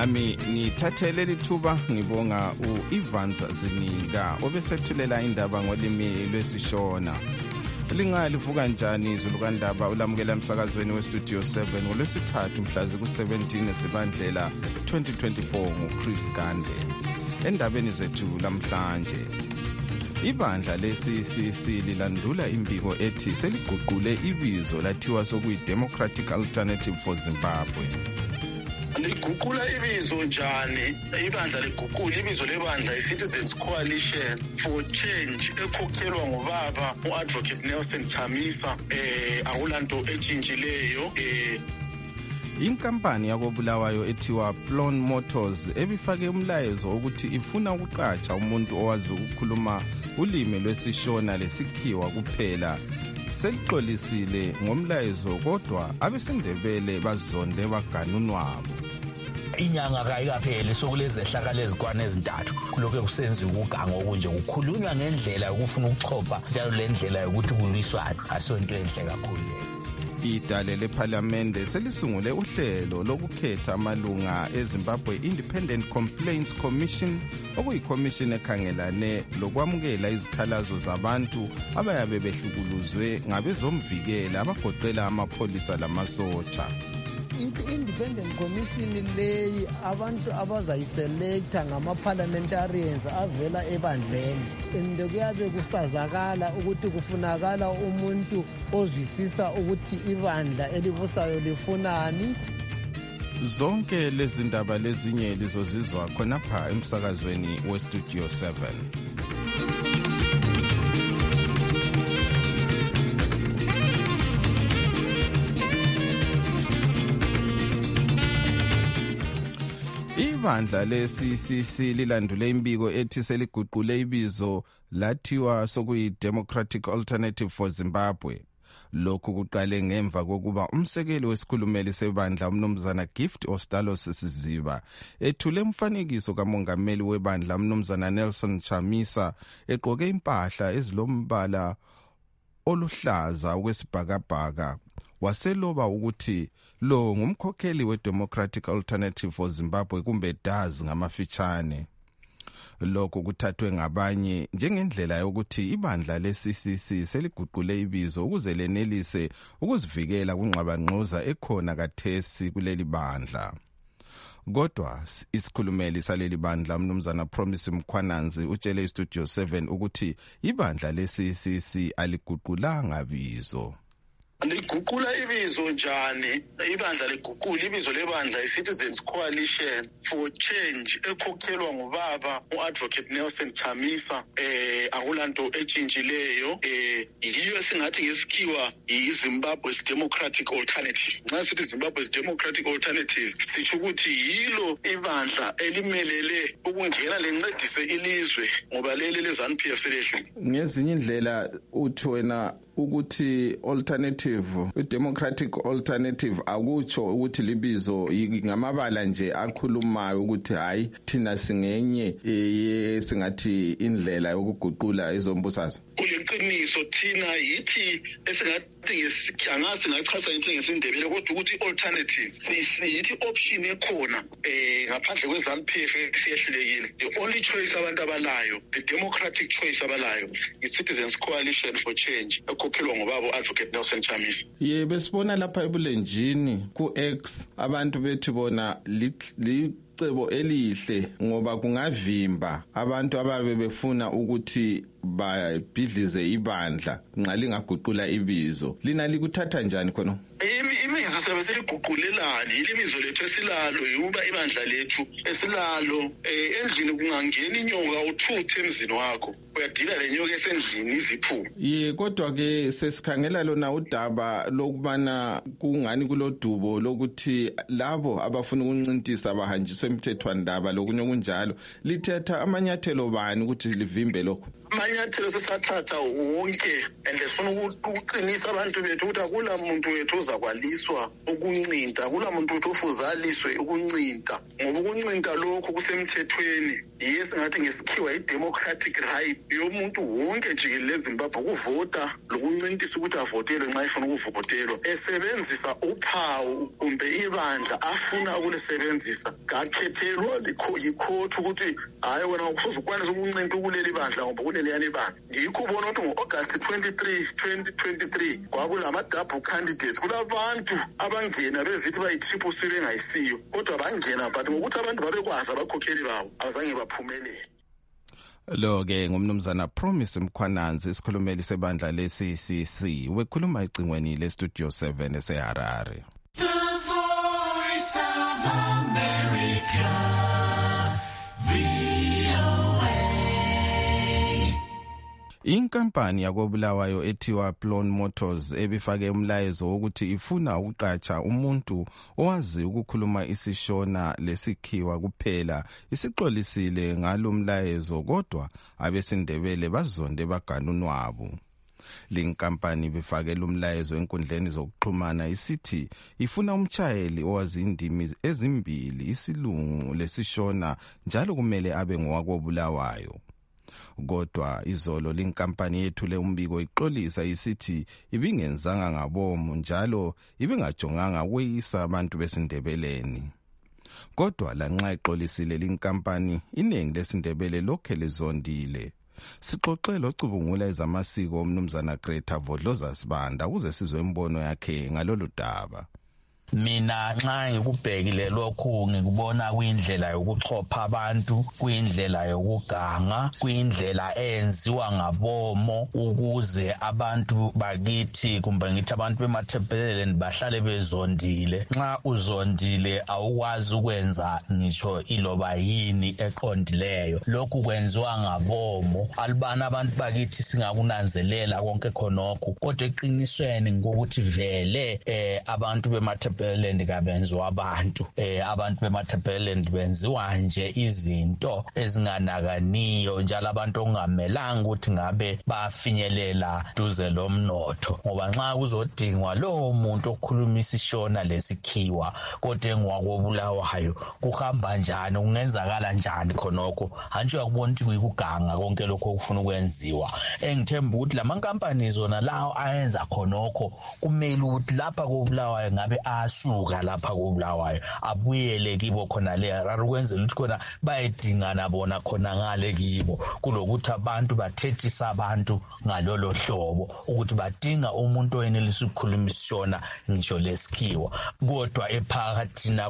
nami ngithathele lithuba ngibonga uIvanza Zinika obesethulela indaba ngolimi lwesishona. Lingalivuka njani izulu kaNdaba ulamukela emsakazweni weStudio 7 ngolwesithathu mhla ku-17 Zibandlela 2024 nguChris Gande. Endabeni zethu lamhlanje, ibandla le-CCC lilandula imbiko ethi seliguqule ibizo lathiwa sokuyi-Democratic Alternative for Zimbabwe. Liguqula ibizo njani? Ibandla liguqula ibizo lebandla i-Citizens Coalition for Change ekhokhelwa ngubaba u-Advocate Nelson Chamisa. Akulanto etshintshileyo. Inkampani yakobulawayo ethiwa Plon Motors ebifake umlayezo ukuthi ifuna ukuqatsha umuntu owazi ukukhuluma ulimi lwesishona lesikhiwa kuphela selixolisile ngomlayezo, kodwa abesindebele bazonde baganunwabo. Inyanga kayikapheli sokulezehlakalo ezikwana ezintathu kulokho kusenziwa ukuganga okunje kukhulunywa ngendlela yokufuna ukuchopha njalo le ndlela yokuthi kulwiswane asonto enhle kakhulu leyo. Idale leParliament selisungule uhlelo lokukhetha amalunga eZimbabwe Independent Complaints Commission, okuyikommission ekhangelane lokwamukela izikhalazo zabantu abayabe behlukuluzwe ngabezomvikela abagoqela amapholisa lamasotsha. I-Independent Commission leyi abantu abazayiselecta ngama-parliamentarians avela ebandleni, and kuyabe kusazakala ukuthi kufunakala umuntu ozwisisa ukuthi ibandla elibusayo lifunani. Zonke lezi ndaba lezinye lizozizwa khonapha emsakazweni weStudio 7. Ibandla le-CCC lilandule imbiko ethi seliguqule ibizo lathiwa sokuyi-Democratic Alternative for Zimbabwe. Lokhu kuqale ngemva kokuba umsekeli wesikhulumeli sebandla umnumzana Gift Ostalos Siziba ethule umfanekiso kamongameli webandla umnumzana Nelson Chamisa egqoke impahla ezilombala oluhlaza okwesibhakabhaka. Waseloba ukuthi lo ngumkhokheli we-Democratic Alternative for Zimbabwe kumbe DAZ ngamafitshane. Lokho kuthathwe ngabanye njengendlela yokuthi ibandla le-CCC seliguqule ibizo ukuze lenelise ukuzivikela kungxabangxoza ekhona kathesi kuleli bandla. Kodwa isikhulumeli saleli bandla umnumzana Promise Mkhwananzi utshele iStudio 7 ukuthi ibandla le-CCC aliguqulanga bizo. Liguqula ibizo njani? Ibandla liguqula ibizo lebandla i-Citizens Coalition for Change ekhokhelwa ngubaba u-Advocate Nelson Chamisa. Akulanto etshintshileyo. Yiyo singathi ngesikhiwa yi-Zimbabwe's Democratic Alternative. Nxa sithi Zimbabwe's Democratic Alternative sitsho ukuthi yilo ibandla elimelele ukungena lencedise ilizwe ngoba leli le-ZANU-PF selehle. Ngezinye indlela uthi wena ukuthi alternative, i-Democratic Alternative akutsho ukuthi libizo ngamabala nje akhulumayo ukuthi hayi thina singenye singathi indlela yokuguqula izombusazwe. Kuleqiniso thina yithi esingathi angathi ngachaza into ngesindebele kodwa ukuthi alternative siyithi option ekhona ngaphandle kweZANU-PF siyehlulekile. The only choice abantu abalayo, the democratic choice abalayo, i-Citizens Coalition for Change ekhokhelwa ngubaba Advocate Nelson Chamisa. Besibona lapha ebulenjini ku-X abantu bethi bona licebo elihle ngoba kungavimba abantu ababe befuna ukuthi babhidlize ibandla nxa lingaguqula ibizo. Lina likuthatha njani khona? Ibizo sabe seliguqulelani, ilibizo lethu esilalo yuba ibandla lethu esilalo. Endlini kungangena inyoka uthuthe emzini wakho, uyadila lenyoka esendlini iziphume. Kodwa ke sesikhangela lona udaba lokubana kungani kulodubo lokuthi labo abafuna ukuncintisa abahanjiswe emthethwandaba lokunye okunjalo. Lithetha amanyathelo bani ukuthi livimbe lokho? Amanyathelo sesathatha wonke and sifuna ukuqinisa abantu bethu ukuthi akula muntu wethu ozakwaliswa ukuncinta, akula muntu wethu ofuzaliswe ukuncinta ngoba ukuncinta lokho kusemthethweni. Yes, ngathi ngesikhiwa i-democratic right yomuntu wonke jikelele eZimbabwe ukuvota lokuncintisa ukuthi avotelwe nxa efuna ukuvotelwa esebenzisa uphawu kumbe ibandla afuna ukulisebenzisa. God bakhethelwa yikhothu ukuthi hayi wena ukufuza ukwanisa ukuncinta kuleli bandla ngoba kuleliyani bandla. Ngikho ubona ukuthi ngo-August 2023 kwakulama-double candidates, kulabantu abangena bezithi bayi-triple C bengayisiyo, kodwa bangena but ngokuthi abantu babekwazi abakhokheli babo abazange baphumelele. Lo-ke ngumnumzana Promise Mkhwananzi, isikhulumeli sebandla le-CCC, wekhuluma ecingweni le-Studio 7 eseHarare. The Voice of America, VOA. Inkampani yakoBulawayo ethiwa Plon Motors ebifake umlayezo wokuthi ifuna ukuqatsha umuntu owazi ukukhuluma isiShona lesikhiwa kuphela isixolisile ngalo mlayezo, kodwa abesindebele bazonde baganunwabu. Linkampani bifake lumlayezo enkundleni zokuxhumana isithi ifuna umtshayeli owazi indimi ezimbili, isilungu lesishona, njalo kumele abe ngowakoBulawayo. Kodwa izolo linkampani yethule umbiko ixolisa isithi ibingenzanga ngabomu njalo ibingajonganga ukuyisa abantu besindebeleni. Kodwa lanxa ixolisile linkampani, iningi lesindebele lokhe lezondile. Sixoxele ocubungula ezamasiko umnumzana Greta Vodloza Sibanda ukuze sizwe imbono yakhe ngalolu daba. Mina nxa ngikubhekile lokhu ngikubona kuyindlela yokuchopha abantu, kuyindlela yokuganga, kuyindlela eyenziwa ngabomo ukuze abantu bakithi kumbe ngithi abantu bemathempeleni bahlale bezondile. Nxa uzondile awukwazi ukwenza ngisho iloba yini eqondileyo. Lokhu kwenziwa ngabomo. Alibana abantu bakithi singakunanzelela konke khonokho, kodwa eqinisweni ngokuthi vele abantu bemathempeleni kabenziwa abantu. Abantu bemathempeleni benziwa nje izinto ezinganakaniyo, njalo abantu okungamelanga ukuthi ngabe bafinyelela duze lomnotho. Ngoba nxa uzodingwa lowo muntu okhuluma isiShona lesikhiwa kodwa engwakoBulawayo, kuhamba njani, kungenzakala njani khonokho? Hanjwe yakubona ukuthi kuyikuganga konke lokho okufuna ukwenziwa. Engithemba ukuthi lamankampani zona lawo ayenza khonokho kumele ukuthi lapha koBulawayo ngabe suka lapha koBulawayo abuyele kibo khona le Harare ukwenzela ukuthi khona bayedingana bona khona ngale kibo, kulokuthi abantu bathethisa abantu ngalolo hlobo ukuthi badinga umuntu oyenelisa ukukhuluma isiShona ngisho lesikhiwa, kodwa ephakathina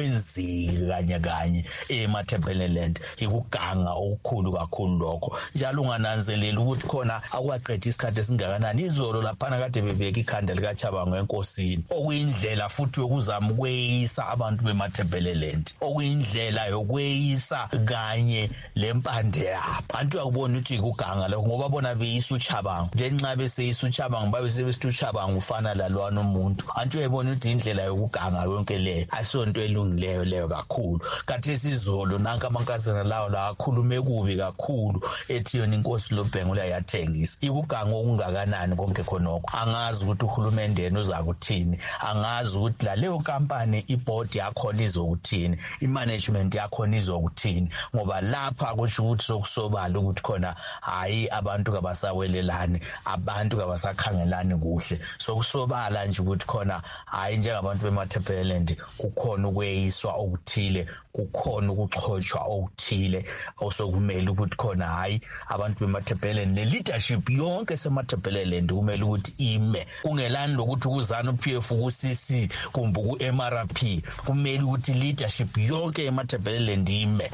kwenziki kanye emathempeleland ikuganga okukhulu kakhulu lokho. Njalo ungananzeleli ukuthi khona akwaqedisa isikhathi esingakanani izolo laphana kade bebeka ikhanda likaChabango enkosini, okuyindlela futhi yokuzama ukweyisa abantu bemathempeleland, okuyindlela yokweyisa kanye lempande yabo. Abantu yakubona ukuthi ikuganga lokho ngoba bona beyisa uChabango, ngenxa beseyisa uChabango babe sebesithi uChabango ufana lalwana umuntu. Abantu uyayibona ukuthi indlela yokuganga yonke le asonto elungileyo leyo kakhulu. Kathi sizolo nanka amankazana lawo la akhulume kubi kakhulu ethi yona inkosi loBhengu uyayathengisa. Ikuganga okungakanani konke khonokho. Angazi ukuthi uhulumende yena uzakuthini, angazi ukuthi la leyo kampani iboard yakhona izokuthini, imanagement yakhona izokuthini, ngoba lapha kusho ukuthi sokusobala ukuthi khona hayi abantu kabasawelelani, abantu kabasakhangelani kuhle. Sokusobala nje ukuthi khona hayi njengabantu bemathempeleland kukhona ukweyiswa okuthile, kukhona ukuxhotshwa okuthile osokumele ukuthi khona hayi abantu bemathempeleland ne-leadership yonke semathempeleland kumele ukuthi ime. Kungelani lokuthi kuzana uPF ku-CC kumbe ku-MRP, kumele ukuthi leadership yonke emathempeleland ime,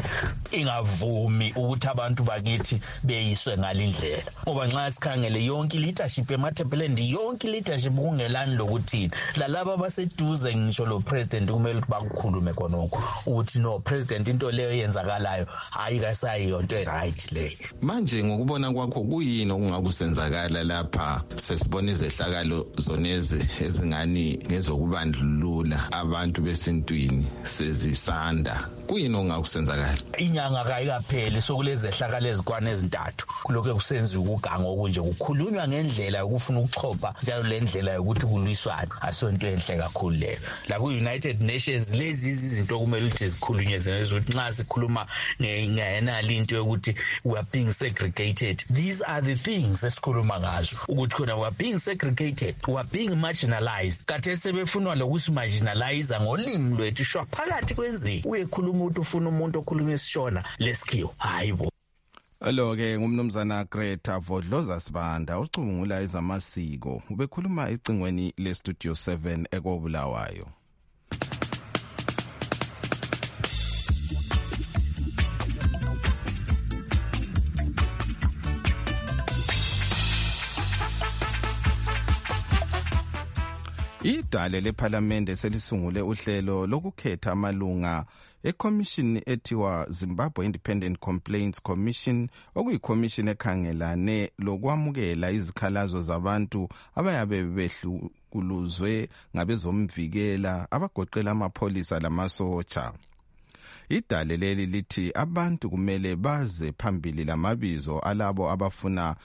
ingavumi ukuthi abantu bakithi beyiswe ngalindlela. Ngoba nxa sikhangele yonke leadership emathempeleland, yonke leadership kungelani lokuthini, lalabo abaseduze ngisho lo president kumele ukuthi bakukhulume khonokho ukuthi no president into leyo yenzakalayo hayi kasayiyo into right leyo. Manje ngokubona kwakho kuyini okungakusenzakala lapha sesibona izehlakalo zoneze ezingani ngezokubandlulula abantu besintwini sezisanda, kuyini ongakusenzakala? Inyanga kayikapheli sokulezi zehlakalo ezikwana ezintathu kulokho kusenziwa ukuganga okunje, kukhulunywa ngendlela yokufuna ukuchopha njalo le ndlela yokuthi kulwiswane. Asonto enhle kakhulu leyo. La ku-United Nations lezi izinto kumele ukuthi zikhulunywe ukuthi nxa sikhuluma ngenali into yokuthi we are being segregated, these are the things esikhuluma ngazo ukuthi khona we are being segregated, we are being marginalized. Kade sebefunwa lokusi marginalize ngolimi lwethu shwa phakathi kwenzeki uyekhuluma umuntu ufuna umuntu okhuluma isishona lesikhiwo hayibo. Lo ke ngumnumzana Greta Vodloza Sibanda ucubungula ezamasiko ubekhuluma icingweni le Studio 7 ekobulawayo. Idale leParliament selisungule uhlelo lokukhetha amalunga eCommission ethiwa Zimbabwe Independent Complaints Commission, okuyiCommission ekhangelane lokwamukela izikhalazo zabantu abayabe behlukuluzwe ngabezomvikela abagoqela amapholisa lamasotsha. Idale leli lithi abantu kumele baze phambili lamabizo alabo abafuna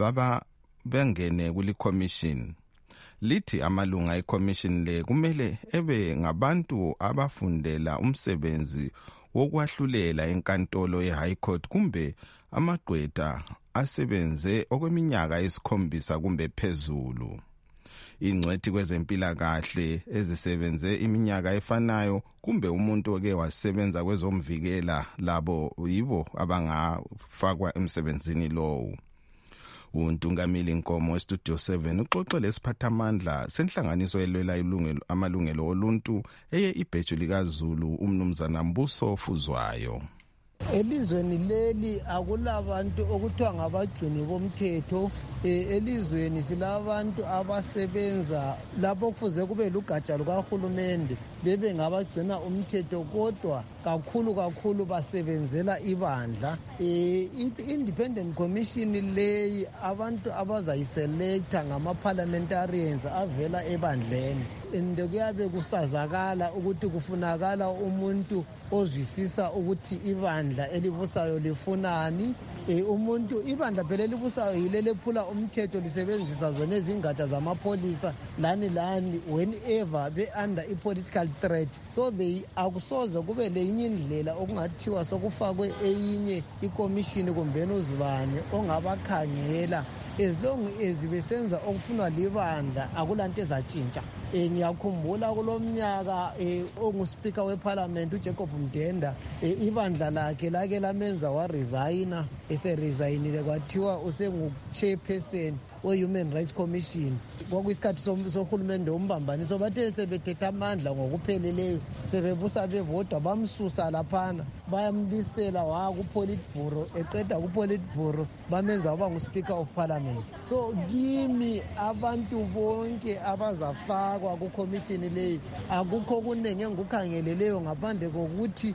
bengene kuli commission. Lithi amalunga eCommission le kumele ebe ngabantu abafundela umsebenzi wokwahlulela enkantolo yeHigh Court kumbe amagqwetha asebenze okweminyaka esikhombisa kumbe phezulu. Ingcwethi kwezempilakahle ezisebenze iminyaka efanayo kumbe umuntu oke wasebenza kwezomvikela labo yibo abangafakwa emsebenzini lowo. Untungamili Nkomo Studio 7 uxoxele isiphathamandla senhlanganiso elwela amalungelo oluntu eye ibheju likaZulu umnumzana Mbuso Fuzwayo. Elizweni leli akulabantu okuthiwa ngabagcini bomthetho. Elizweni silabantu abasebenza lapho kufuze kube lugatsha lukahulumende bebe ngabagcina umthetho, kodwa kakhulu basebenzela ibandla. Independent Commission leyi abantu abazayiselecta ngama-parliamentarians avela ebandleni, and kuyabe kusazakala ukuthi kufunakala umuntu ozwisisa ukuthi ibandla elibusayo lifunani. Ibandla phela elibusayo yilele phula umthetho lisebenzisa zona izingatsha zamapholisa lani whenever be under i-political threat. So akusoze kube lenye indlela okungathiwa sokufakwe eyinye ikomishini kumbeni uzibane ongabakhangela. As long as besenza okufunwa libandla akulanto ezatshintsha. Ngiyakhumbula kulomnyaka onguSpeaker weParliament uJacob Mdenda ibandla lakhe lake lamenza waresigna. Eseresignile kwathiwa usengu-chairperson we-Human Rights Commission. Kwakuyisikhathi sohulumende umbambaniso bathe sebethetha amandla ngokupheleleyo sebebusa bebodwa bamsusa laphana bayambisela wakuPolitburo, eqeda kuPolitburo bamenza waba nguSpeaker of Parliament. So kimi abantu bonke abazafakwa kukomishini leyi akukho kunenge ngikukhangeleleyo ngaphandle kokuthi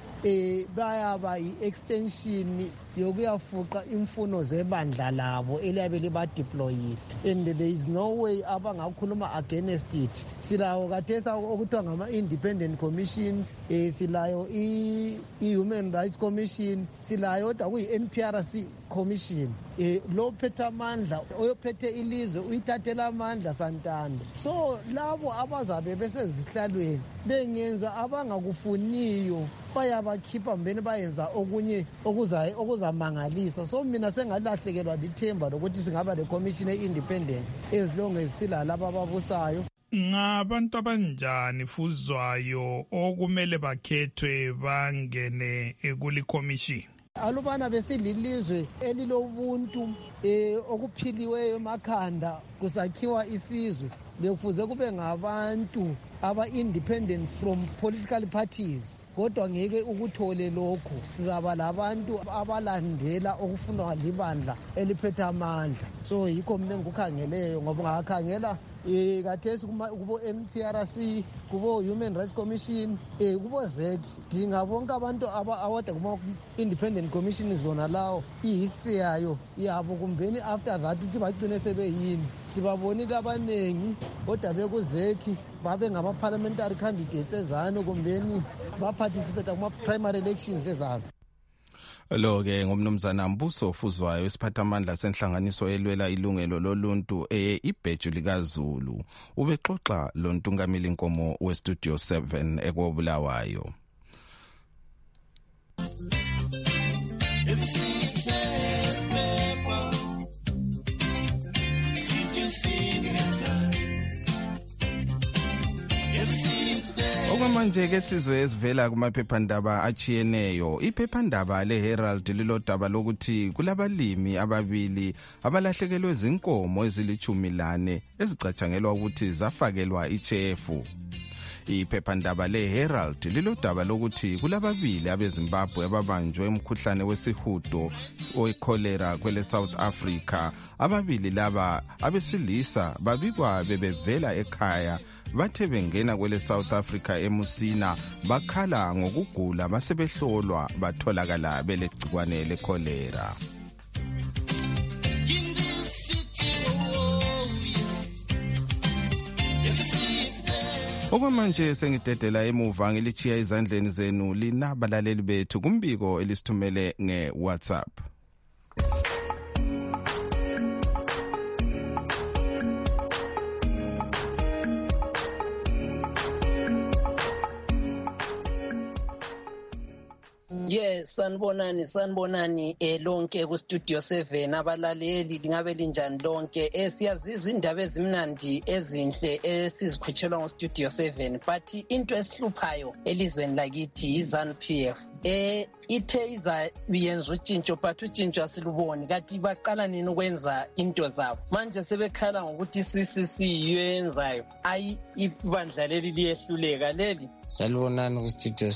bayaba yi-extension yokuyafuqa imfuno zebandla labo eliyabe liba-deployed, and there is no way abangakhuluma against it. Silayo kathesa okuthiwa ngama-independent commission, silayo i-Human Rights Commission, silayo kodwa kuyi-NPRC commission. Lo phethe amandla oyophethe ilizwe uyithathela amandla santando. So labo abazabe besezihlalweni bengenza abangakufuniyo bayabakhipha mbeni bayenza okunye okuzamangalisa. So mina sengalahlekelwa lithemba lokuthi singaba le-commission e-independent as long as silalabo ababusayo. Ngabantu abanjani Fuzwayo okumele bakhethwe bangene kuli commission? Alubana besililizwe elilobuntu okuphiliweyo emakhanda kusakhiwa isizwe, bekufuze kube ngabantu aba-independent from political parties. Kodwa ngeke ukuthole lokho, sizaba labantu abalandela okufunwa libandla eliphethe amandla. So yikho mina ngikukhangeleyo, ngoba ngakhangela kathesi kubo NPRC, kubo Human Rights Commission, kubo ZEC, dinga bonke abantu awada kuma independent commission zona lawo ihistory yayo yabo kumbeni after that ukuthi bagcine sebeyini. Sibabonile abanengi kodwa beku ZEC babe ngama-parliamentary candidates ezano kumbeni baparticipate kuma-primary elections ezano. Lo ke ngumnumzana Mbuso Fuzwayo isiphathamandla senhlanganiso elwela ilungelo loluntu ibheju likaZulu ubexoxa lo Ntungamili Nkomo weStudio 7 ekobulawayo. Okwamanje ke sizwe esivela kumaphephandaba achiyeneyo. Iphephandaba leHerald lilodaba lokuthi kulabalimi ababili abalahlekelwe izinkomo ezili-14 ezicatshangelwa ukuthi zafakelwa ichefu. Iphephandaba leHerald lilodaba lokuthi kulababili abeZimbabwe ababanjwe umkhuhlane wesihudo owekolera kwele South Africa. Ababili laba abesilisa babikwa bebevela ekhaya bathe bengena kwele South Africa eMusina bakhala ngokugula basebehlolwa batholakala belegcikwane lekolera. Okwamanje sengidedela emuva ngilichiya izandleni zenu lina balaleli bethu kumbiko elisithumele ngeWhatsApp. Yes, sanibonani lonke ku Studio 7 abalaleli lingabe linjani lonke. Siyazizwa indaba ezimnandi ezinhle esizikhutshelwa ngo Studio 7 but into esihluphayo elizweni lakithi iZANU-PF ithe iza yenza utshintsho but utshintsho asiluboni kanti baqala nini ukwenza into zabo. Manje sebekhala ngokuthi siyenzayo ayi ibandla leli liyehluleka leli. Salibonani ku Studio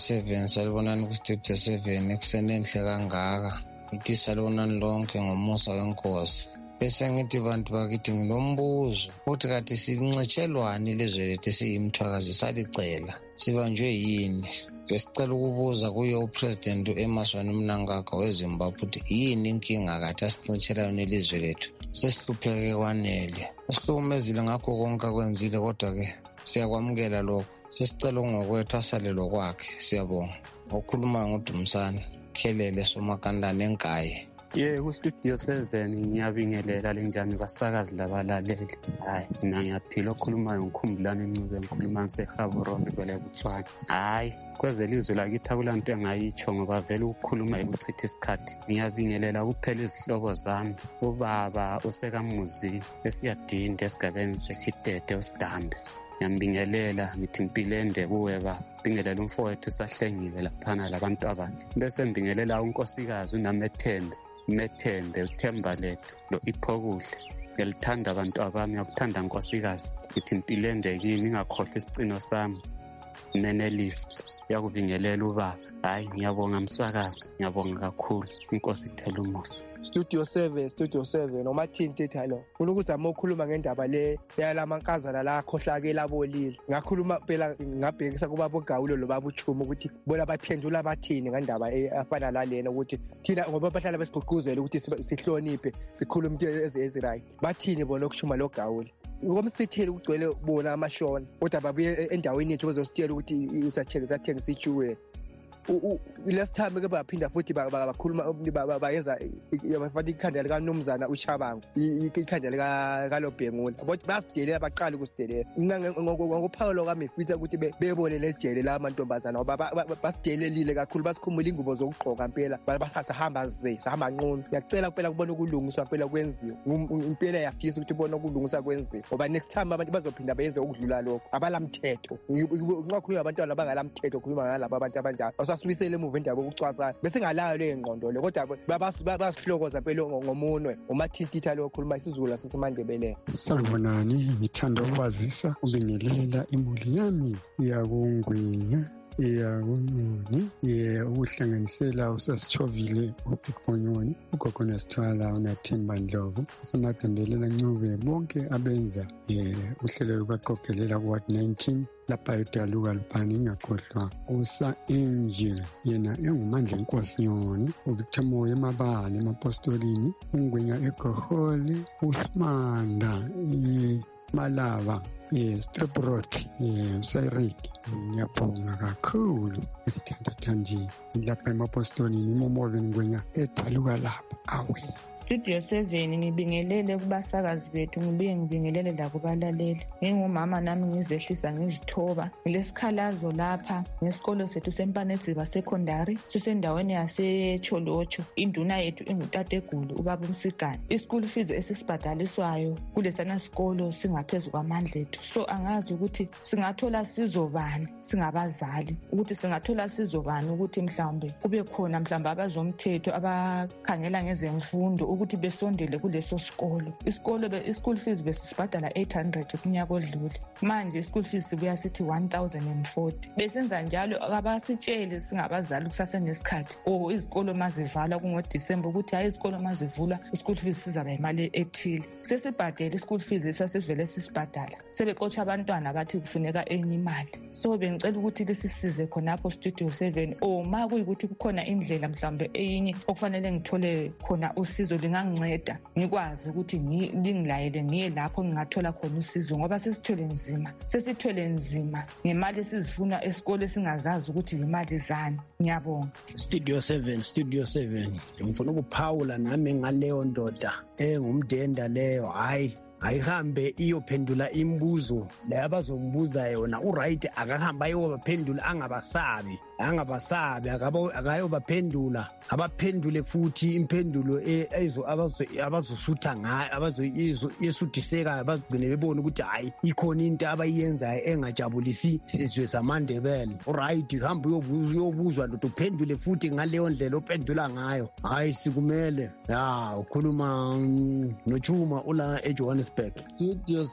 7 ekusenenhle kangaka. Ithi salibonani lonke ngomusa wenkosi. Bese ngithi bantu bakithi nginombuzo ukuthi kade sincetshelwani lezwe lethu siyimthwakazi salicela sibanjwe yini. Ngesicela ukubuza kuye uPresident uEmmerson Mnangagwa weZimbabwe ukuthi yini inkinga kade asincetshelana lezwe lethu. Sesihlupheke kwanele. Sihlukumezile ngakho konke akwenzile kodwa ke siyakwamukela lokho. Sesicela ngokwethu asalelo kwakhe siyabonga. Okhuluma ngoDumsana Khelele Somakandane enkaye. Ku Studio 7 ngiyabingelela linjani basakazi labalaleli. Hayi mina ngiyaphila okhulumayo ngikhumbulana encube ngikhuluma ngiseGaborone kwele Botswana. Hayi kwezelizwe lakithi akulanto engayitsho ngoba vele ukukhuluma ukuchitha isikhathi. Ngiyabingelela kuphela izihlobo zami ubaba usekaMuzi esiyadinda esigabeni seChitete uSidambe. Ngiyambingelela ngithi impilende kuweba bingelela umfowethu esahlengile laphana labantu abakhe. Bese ngibingelela unkosikazi uNamethembe uThemba lethu lo Iphokuhle. Ngiyalithanda abantu abami akuthanda nkosikazi ngithi impilende kini ngakhohle isicino sami. Menelisi yakubingelela ubaba. Hayi ngiyabonga mswakazi ngiyabonga kakhulu inkosi ithela umusa. Studio 7 nomathinti thalo unokuzama ukukhuluma ngendaba le yalamankazana la khohlakela bolile. Ngakhuluma phela ngabhekisa kubaba uGawulo lo baba uChuma ukuthi bona baphendula bathini ngendaba afana lalena ukuthi thina ngoba bahlala besigqugquzela ukuthi sihloniphe sikhulume into eziright. Bathini bona ukuChuma lo Gawulo ngomsitheli ugcwele bona amashona kodwa babuye endaweni yethu bezositshela ukuthi isathengisa ijuwe. Last time ke baphinda futhi bakhuluma bayenza bafaka ikhanda lika Nomzana uShabangu ikhanda lika Kalobhengula but basidelela baqala ukusidelela. Mina ngokuphawula kwami mfitha ukuthi bebone lejele la amantombazana ngoba basidelelile kakhulu basikhumbula ingubo zokugqoka impela basahamba sahamba nqunu. Ngiyacela kuphela kubona ukulungiswa phela kwenziwa impela yafisa ukuthi ubone ukulungiswa kwenziwa ngoba next time abantu bazophinda bayenze ukudlula lokho abalamthetho. Ngakho abantwana bangalamthetho khuluma ngalabo abantu abanjalo sasibisele emuva indaba yokucwasana bese ngalayo le ngqondo le kodwa basihlokoza phela ngomunwe umathintitha lo khuluma isiZulu saseMandebeleni. Sanibonani ngithanda ukwazisa ubingelela imuli yami iyakungwinya iyakunoni ukuhlanganisela usasichovile uBhonyoni ugogo Nasithwala uNathemba Ndlovu uSemadembelela Ncube bonke abenza uhlelo lukaqogelela kuWard 19 lapha eDaluka Lupani ngakhohlwa usa Angel yena engumandla inkosi Nyoni uVictor Moyo eMabala eMapostolini ungwenya eGohole uSmanda Malava Strip Road Sayrik ngiyabonga kakhulu esithandani lapha eMapostolini imomoven ngwenya eDaluka lapha awe. Studio 7 ngibingelele kubasakazi bethu ngibuye ngibingelele la kubalaleli. Ngingumama nami ngizehlisa ngizithoba ngilesikhalazo lapha ngesikolo sethu seMpanedziba Secondary sisendaweni yaseCholocho. Induna yethu ingutategulu ubaba uMsigani. Ischool fees esisibhadaliswayo kulesana sikolo singaphezulu kwamandla ethu. So angazi ukuthi singathola sizobani bani singabazali, ukuthi singathola sizo bani ukuthi mhlawumbe kube khona mhlawumbe abazomthetho abakhangela ngezemfundo ukuthi besondele kuleso sikolo. I-school fees besibhadala 800 kunyaka odlule, manje i-school fees sibuya sithi 1040. Besenza njalo abasitshele singabazali kusasenesikhathi izikolo mazivalwa kungoDisemba ukuthi hayi izikolo mazivulwa i-school fees sizaba imali ethile. Sesibhadela i-school fees esasivele sisibhadala, sebexotsha abantwana bathi kufuneka enye imali. So bengicela ukuthi lisisize khonapho Studio 7 ma kuyikuthi kukhona indlela mhlawumbe eyinye okufanele ngithole khona usizo linganginceda ngikwazi ukuthi lingilayele ngiye lapho ngingathola khona usizo, ngoba sesithwele nzima ngemali esizifuna esikole singazazi ukuthi imali zani. Ngiyabonga. Studio 7 ngifuna ukuphawula nami ngaleyo ndoda engumdenda leyo. Hayi ayihambe iyophendula imibuzo la abazombuza yona. Uright akahamba ayobaphendula, angabasabi akayobaphendula, abaphendule futhi impendulo abazosutha ngayo, abazosuthiseka, abazigcine bebona ukuthi hayi ikhona into abayenzayo engajabulisi sizwe samandebele. Uright hamba uyobuzwa ndoda uphendule futhi ngaleyo ndlela ophendula ngayo. Hayi sikumele ukhuluma noChuma ula eJohannesburg. Studio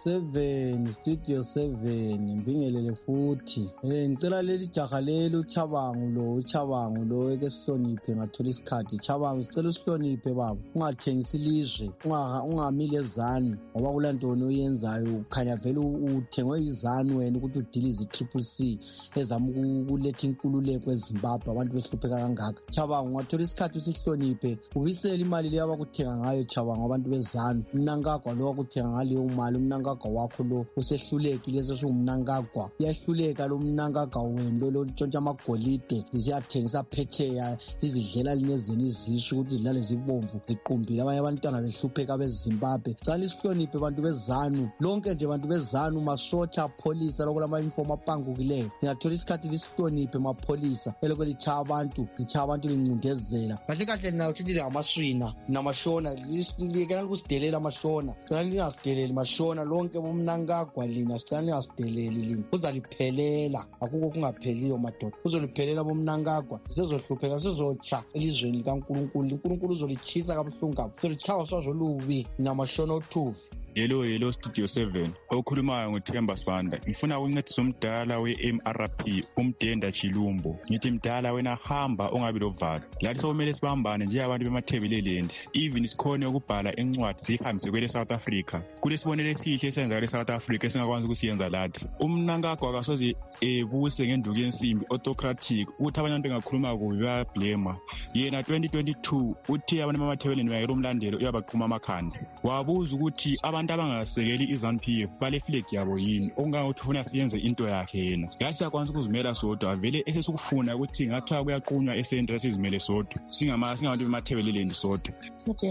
7 ngibingelele futhi ngicela leli jaha leli uChabangu lo ekesihloniphe ngathola isikhathi. Chabangu sicela usihloniphe baba, ungathengisi ilizwe, ungamile ezanu ngoba kulantoni oyenzayo. Ukhanya vele uthengwe izanu wena ukuthi udilize i-CCC ezama ukuletha inkululeko eZimbabwe, abantu behlupheka kangaka. Chabangu ngathola isikhathi usihloniphe, ubisele imali leyo abakuthenga ngayo Chabangu abantu bezanu. Umnankagwa lo wakuthenga ngaleyo mali, umnankagwa wakho lo usehlulekile, sesungumnankagwa. Uyahluleka lo mnankagwa wena lo ntshontsha amagolide ziyathengisa phetsheya, izidlela linezeni izisho ukuthi zidlale zibomvu ziqumbile abanye abantwana behlupheka beZimbabwe. Cala isihloniphe abantu bezanu lonke nje, abantu bezanu, masotsha, polisa lokho lama-uniform apangukileyo. Ngingathola isikhathi lisihloniphe mapholisa elokho litshaya abantu lincindezela kahle kahle. Nayo uthile ngamaswina namashona likela ukusidelela amashona, sicela lingasideleli mashona lonke bomnankagwa lina, sicela lingasideleli lina, kuzaliphelela akukho kungapheliyo madoda, kuzoliphelela bomnankagwa. Sizohlupheka, sizotsha elizweni likaNkulunkulu, uNkulunkulu uzolichisa kabuhlungu kabi, uzolichaya swazolubi namashona othufi. Hello Studio 7 okhulumayo nguThemba Swanda. Ngifuna ukuncedisa umdala we-MRP umdenda Chilumbo. Ngithi mdala wena hamba ungabi lovalo, lathi sokumele sibambane njengabantu bemathebelelendi, even sikhone ukubhala incwadi zihambise kwele South Africa. Kulesibonelo esihle esenza South Africa esingakwazi ukusiyenza lathi. Umnankagwa akasoze ebuse ngenduku yensimbi autocratic ukuthi abanye abantu ngakhuluma kubi bayablema yena. 2022 uthi abantu bemathebeleni bayelo umlandelo uyabaqhuma amakhanda, wabuza ukuthi abantu abangasekeli iZANU-PF bale flag yabo yini, okungangokuthi ufuna siyenze into yakhe yena. Yathi siyakwazi ukuzimela sodwa, vele esesukufuna ukuthi ngathiwa kuyaqunywa esendra sizimele sodwa, singabantu bemathebeleleni sodwa. Studio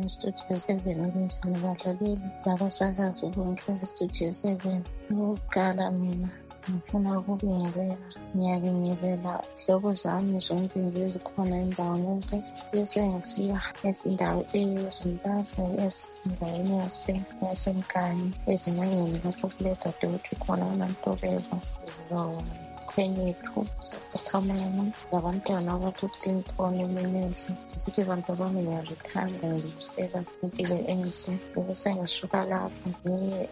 7 okunjani badlaleli labasakazi bonke Studio 7. Ukuqala mina ngifuna ngiyabingelela hlobo zami zonke ezikhona endaweni yonke, bese ngisiya ezindawo eZimbabwe, ezindaweni yaseMkani, ezinyangeni lapho kuleda doti khona uMantobeko kwenyethu sakhamana labantwana abathi khona eminenhle. Sithi abantu bami ngiyazithanda, ngibusela impilo enhle. Bese ngisuka lapho ngiye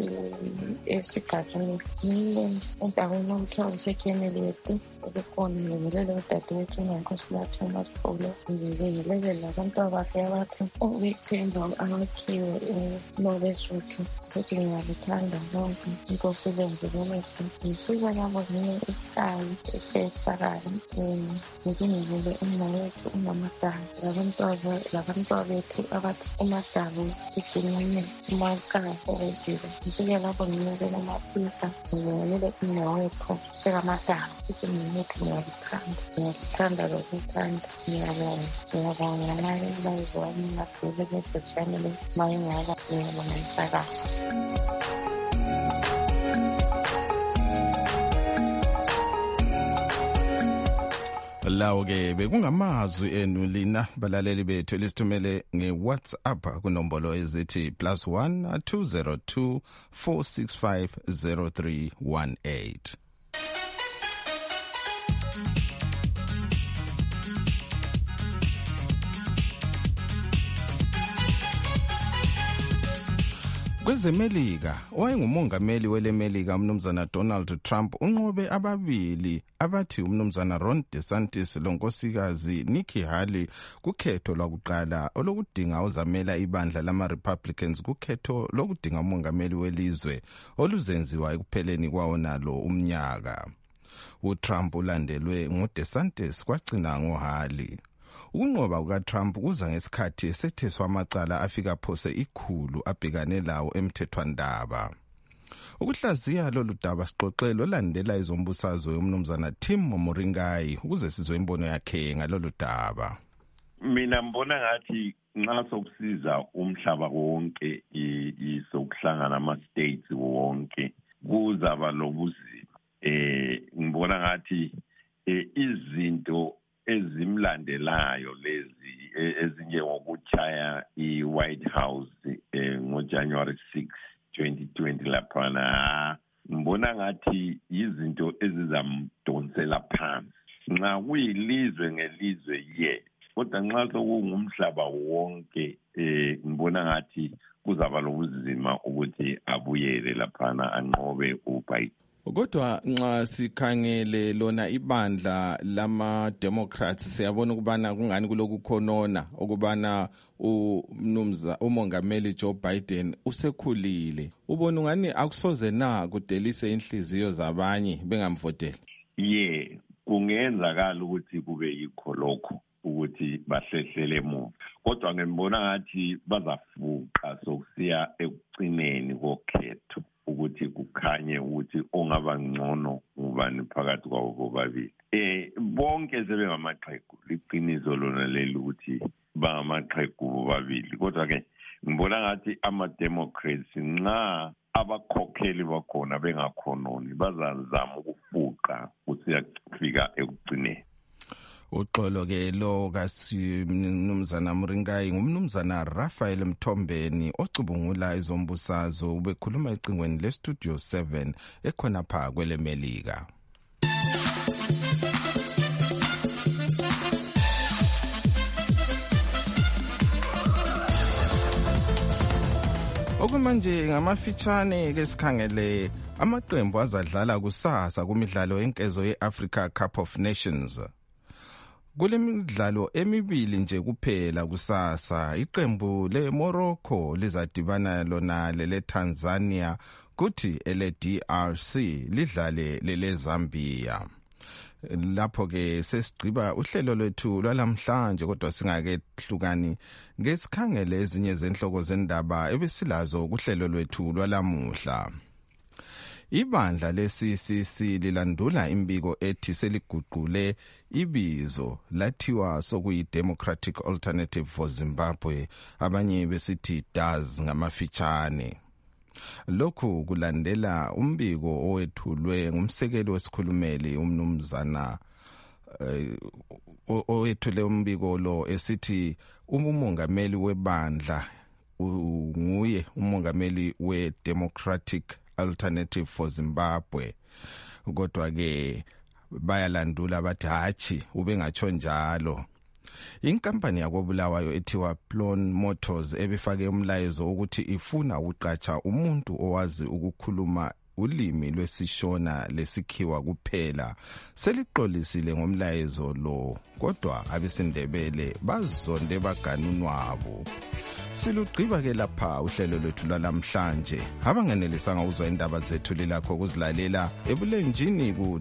esigabeni, ngiye endaweni omthiwa kuseKeneledi ukukhona ngibingelele udadewethu uNkosikazi uMasikolo, ngibingelele labantu abahle abathi uWithemba akhiwe eNorwesuthu. Sithi ngiyalithanda lonke inkosi lenze lemihle. Ngisuka lapho ngiye esihlali esefakala ngibingelele umnawethu uMamadala labantwabethu abathi uMadabu igcinane umakala oweziwe. Ngisuke lapho ngibingelele amapisa, ngibingelele umnawethu sekaMadabu. Sithi ngiyalithanda lokuthanda. Ngiyabonga naye ubayizo wami ngabhele bezetshanele mayengaka ngiyabonga isakazi. Lawo ke bekungamazwi enu lina balaleli bethu elisithumele ngeWhatsApp kunombolo ezithi +1 202 465 0318. Kwezemelika, owayengumongameli welemelika umnumzana Donald Trump unqobe ababili abathi umnumzana Ron DeSantis lonkosikazi Nikki Haley kukhetho lwakuqala olokudinga uzamela ibandla lama-Republicans kukhetho lokudinga umongameli welizwe oluzenziwa ekupheleni kwawo nalo umnyaka. UTrump ulandelwe nguDeSantis kwagcina ngoHaley. Ukunqoba kukaTrump kuza ngesikhathi esetheswa amacala afika phose 100 abhekane lawo emthethwandaba. Ukuhlaziya lolu daba sixoxelo landela izombusazwe yomnumzana Tim Momoringai ukuze sizwe imbono yakhe ngalolu daba. Mina mbona ngathi nxa sokusiza umhlaba wonke isokuhlangana ama-states wonke kuzaba lobuzima. Ngibona ngathi izinto ezimlandelayo lezi ezinje ngokuchaya i-White House ngoJanuary 6, 2020 laphana ngibona ngathi izinto ezizamdonsela phansi nxa kuyilizwe ngelizwe kodwa nxa sokungumhlaba wonke ngibona ngathi kuzaba lobuzima ukuthi abuyele laphana anqobe uBiden. Kodwa nxa sikhangele lona ibandla lama-Democrats siyabona ukubana kungani kulokukhonona ukubana umongameli Joe Biden usekhulile. Ubona ungani akusoze na kudelise inhliziyo zabanye bengamvoteli? Kungenzakala ukuthi kube yikho lokho ukuthi bahlehlele emuva. Kodwa ngibona ngathi bazafuqa sokusiya ekugcineni kokhetho ukuthi kukhanye ukuthi ongaba ngcono ngubani phakathi kwabo bobabili. Bonke sebengamaxhegu liqiniso lona leli ukuthi bangamaxhegu bobabili. Kodwa ke ngibona ngathi ama-Democrats nxa abakhokheli bakhona bengakhononi bazazama ukufuqa kusiya kufika ekugcineni. Uxolo ke lo kasimnumzana Moringai ngumnumzana Raphael Mthombeni ocubungula izombusazo ubekhuluma ecingweni leStudio 7 ekhona pha kwelemelika. Okumanje ngamafitshane ke sikhangele amaqembu azadlala kusasa kumidlalo yenkezo yeAfrica Cup of Nations. Kule midlalo emibili nje kuphela kusasa iqembu leMorocco lizadibana lona leTanzania kuthi eleDRC lidlale leZambia. Lapho ke sesigqiba uhlelo lwethu lwalamhlanje kodwa singakehlukani ngesikhangele ezinye zenhloko zendaba ebesilazo kuhlelo lwethu lwalamuhla. Ibandla le-CCC lilandula imbiko ethi seliguqule ibizo lathiwa sokuyi-Democratic Alternative for Zimbabwe abanye besithi DAS ngamafitshane. Lokhu kulandela umbiko owethulwe ngumsekeli wesikhulumeli umnumzana owethule umbiko lo esithi umongameli webandla nguye umongameli we-Democratic Alternative for Zimbabwe. Kodwa ke bayalandula bathi hachi ubengatsho njalo. Inkampani yakobulawayo ethiwa Plon Motors ebifake umlayezo ukuthi ifuna ukuqatsha umuntu owazi ukukhuluma ulimi lwesishona lesikhiwa kuphela selixolisile ngomlayezo lo kodwa abesindebele bazonde baganunwabo. Silugqiba ke lapha uhlelo lwethu lwalamhlanje. Abangenelisanga uzwa indaba zethu lilakho kuzilalela ebulenjini ku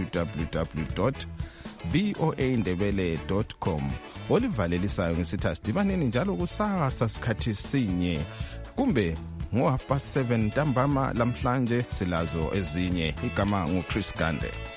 www.voaindebele.com olivalelisayo ngesithi sidibaneni njalo kusasa sikhathi sinye kumbe ngo 7:30 ntambama lamhlanje silazo ezinye igama nguChris Gande.